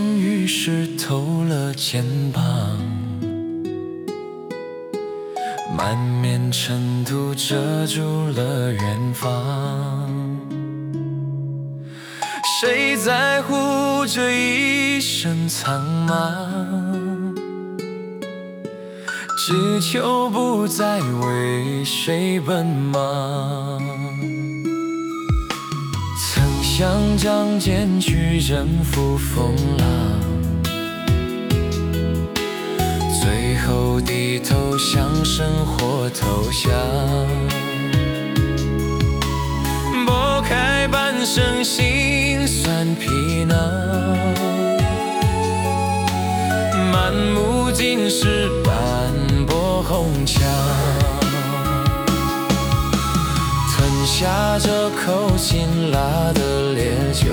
于湿透了肩膀，满面尘土遮住了远方。谁在乎这一生苍茫？只求不再为谁奔忙。曾想仗剑去征服风浪，最后低头向生活投降。拨开半生辛酸皮囊，满目尽是斑驳红墙。吞下这口辛辣的烈酒，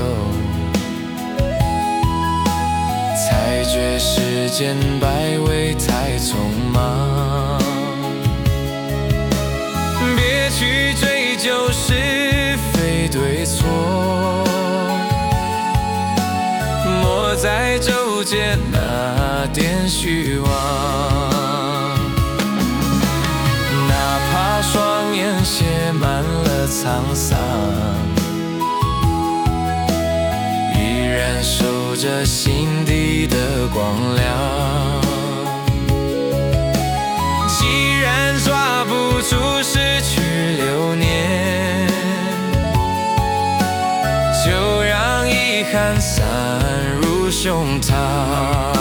才觉世间百味太匆忙。别去追究是非对错，莫再纠结那点虚妄。哪怕双眼写满了沧桑，依然守着心底的光亮。既然抓不住失去流年，就让遗憾散入胸膛。